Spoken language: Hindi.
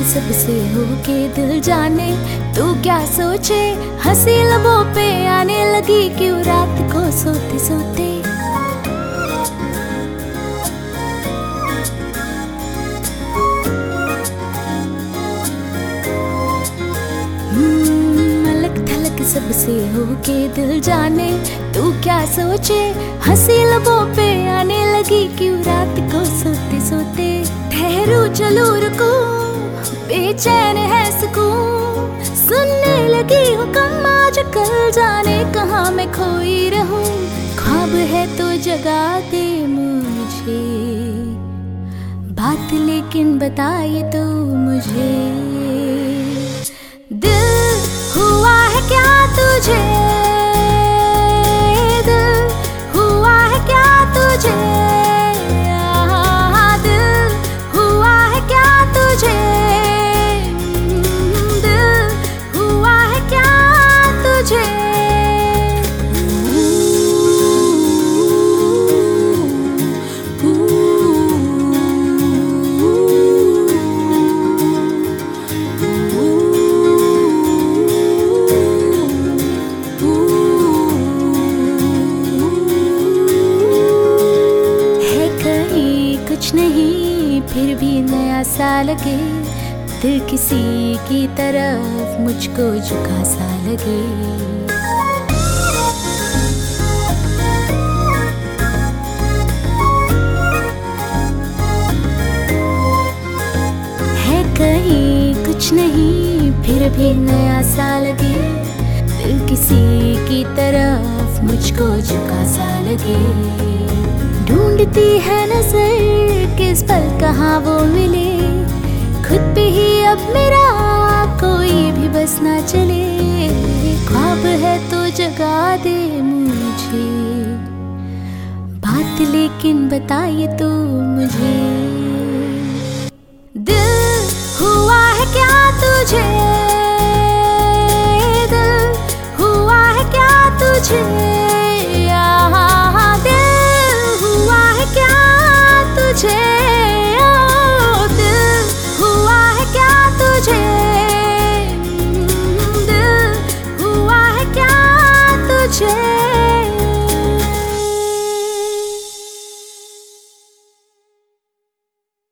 सबसे हो के दिल जाने तू क्या सोचे। हंसी लबों पे आने लगी क्यों रात को सोते सोते। अलग थलग सबसे हो के दिल जाने तू क्या सोचे। हंसी लबों पे आने लगी क्यों रात को सोते सोते। ठहरू चलू रुकू बेचैन है सुकून, सुनने लगी हूँ कम आज कल जाने कहाँ मैं खोई रहूं। ख्वाब है तो जगा दे मुझे बात लेकिन बताए तो मुझे। दिल हुआ है क्या तुझे, दिल हुआ है क्या तुझे, दिल हुआ है क्या तुझे, दिल हुआ है क्या तुझे। कुछ नहीं फिर भी नया सा लगे, दिल किसी की तरफ मुझको झुका सा लगे। है कहीं कुछ नहीं फिर भी नया सा लगे, दिल किसी की तरफ मुझको झुका सा लगे। ढूंढती है नजर किस पल कहाँ वो मिले, खुद पे ही अब मेरा कोई भी बस ना चले। ख्वाब है तो जगा दे मुझे बात लेकिन बताइए तो मुझे।